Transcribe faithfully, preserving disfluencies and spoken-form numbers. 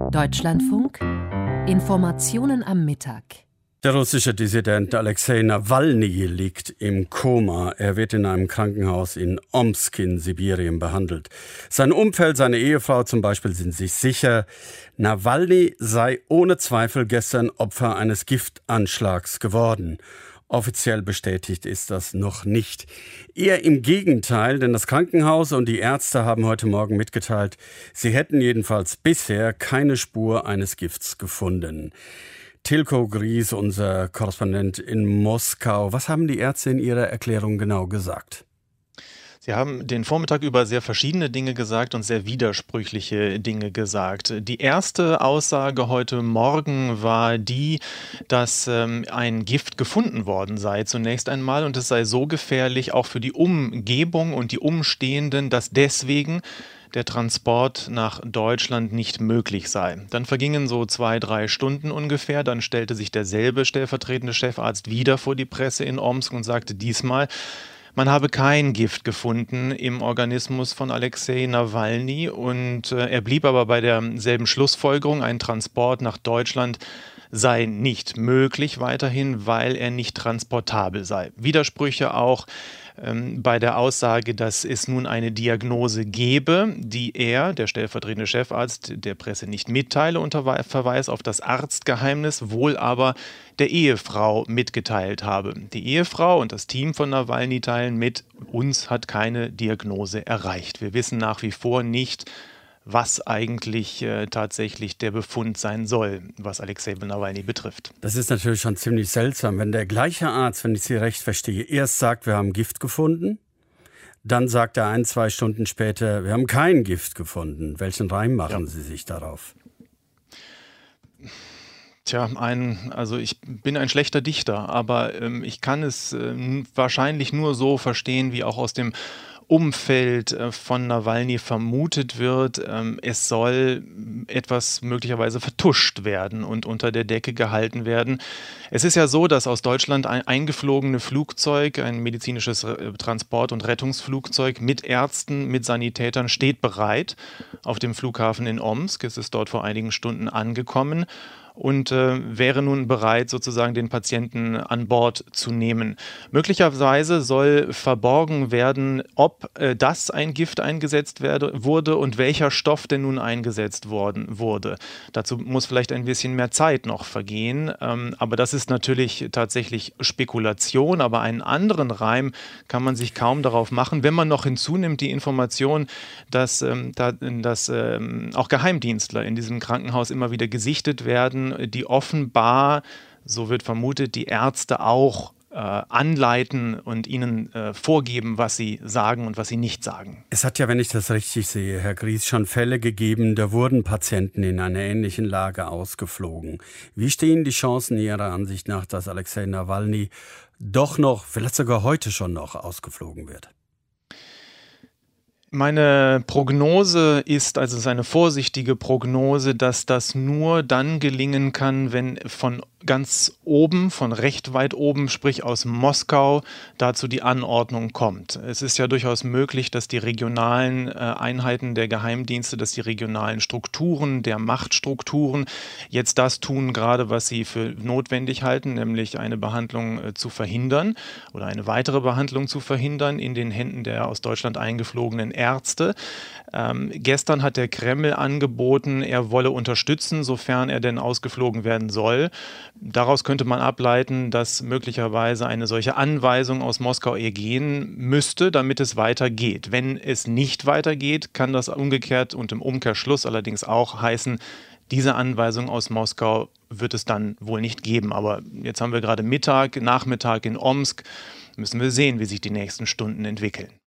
Deutschlandfunk Informationen am Mittag. Der russische Dissident Alexei Nawalny liegt im Koma. Er wird in einem Krankenhaus in Omsk in Sibirien behandelt. Sein Umfeld, seine Ehefrau zum Beispiel, sind sich sicher, Nawalny sei ohne Zweifel gestern Opfer eines Giftanschlags geworden. Offiziell bestätigt ist das noch nicht. Eher im Gegenteil, denn das Krankenhaus und die Ärzte haben heute Morgen mitgeteilt, sie hätten jedenfalls bisher keine Spur eines Gifts gefunden. Tilko Gries, unser Korrespondent in Moskau. Was haben die Ärzte in ihrer Erklärung genau gesagt? Sie haben den Vormittag über sehr verschiedene Dinge gesagt und sehr widersprüchliche Dinge gesagt. Die erste Aussage heute Morgen war die, dass ähm, ein Gift gefunden worden sei zunächst einmal und es sei so gefährlich auch für die Umgebung und die Umstehenden, dass deswegen der Transport nach Deutschland nicht möglich sei. Dann vergingen so zwei, drei Stunden ungefähr. Dann stellte sich derselbe stellvertretende Chefarzt wieder vor die Presse in Omsk und sagte diesmal, man habe kein Gift gefunden im Organismus von Alexei Nawalny und äh, er blieb aber bei derselben Schlussfolgerung, ein Transport nach Deutschland sei nicht möglich weiterhin, weil er nicht transportabel sei. Widersprüche auch ähm, bei der Aussage, dass es nun eine Diagnose gebe, die er, der stellvertretende Chefarzt, der Presse nicht mitteile unter Verweis auf das Arztgeheimnis, wohl aber der Ehefrau mitgeteilt habe. Die Ehefrau und das Team von Nawalny teilen mit, uns hat keine Diagnose erreicht. Wir wissen nach wie vor nicht, was eigentlich äh, tatsächlich der Befund sein soll, was Alexei Nawalny betrifft. Das ist natürlich schon ziemlich seltsam, wenn der gleiche Arzt, wenn ich Sie recht verstehe, erst sagt, wir haben Gift gefunden, dann sagt er ein, zwei Stunden später, wir haben kein Gift gefunden. Welchen Reim machen ja. Sie sich darauf? Tja, ein, also ich bin ein schlechter Dichter, aber ähm, ich kann es äh, wahrscheinlich nur so verstehen, wie auch aus dem Umfeld äh, von Nawalny vermutet wird. Ähm, es soll etwas möglicherweise vertuscht werden und unter der Decke gehalten werden. Es ist ja so, dass aus Deutschland ein eingeflogene Flugzeug, ein medizinisches äh, Transport- und Rettungsflugzeug mit Ärzten, mit Sanitätern steht bereit auf dem Flughafen in Omsk. Es ist dort vor einigen Stunden angekommen und äh, wäre nun bereit, sozusagen den Patienten an Bord zu nehmen. Möglicherweise soll verborgen werden, ob äh, das ein Gift eingesetzt werde, wurde und welcher Stoff denn nun eingesetzt worden wurde. Dazu muss vielleicht ein bisschen mehr Zeit noch vergehen, ähm, aber das ist natürlich tatsächlich Spekulation, aber einen anderen Reim kann man sich kaum darauf machen, wenn man noch hinzunimmt die Information, dass, ähm, da, dass ähm, auch Geheimdienstler in diesem Krankenhaus immer wieder gesichtet werden, die offenbar, so wird vermutet, die Ärzte auch äh, anleiten und ihnen äh, vorgeben, was sie sagen und was sie nicht sagen. Es hat ja, wenn ich das richtig sehe, Herr Gries, schon Fälle gegeben, da wurden Patienten in einer ähnlichen Lage ausgeflogen. Wie stehen die Chancen Ihrer Ansicht nach, dass Alexei Nawalny doch noch, vielleicht sogar heute schon noch, ausgeflogen wird? Meine Prognose ist, also es ist eine vorsichtige Prognose, dass das nur dann gelingen kann, wenn von ganz oben, von recht weit oben, sprich aus Moskau, dazu die Anordnung kommt. Es ist ja durchaus möglich, dass die regionalen äh, Einheiten der Geheimdienste, dass die regionalen Strukturen, der Machtstrukturen jetzt das tun, gerade was sie für notwendig halten, nämlich eine Behandlung äh, zu verhindern oder eine weitere Behandlung zu verhindern in den Händen der aus Deutschland eingeflogenen Ärzte. Ähm, gestern hat der Kreml angeboten, er wolle unterstützen, sofern er denn ausgeflogen werden soll. Daraus könnte man ableiten, dass möglicherweise eine solche Anweisung aus Moskau ergehen müsste, damit es weitergeht. Wenn es nicht weitergeht, kann das umgekehrt und im Umkehrschluss allerdings auch heißen, diese Anweisung aus Moskau wird es dann wohl nicht geben. Aber jetzt haben wir gerade Mittag, Nachmittag in Omsk. Müssen wir sehen, wie sich die nächsten Stunden entwickeln.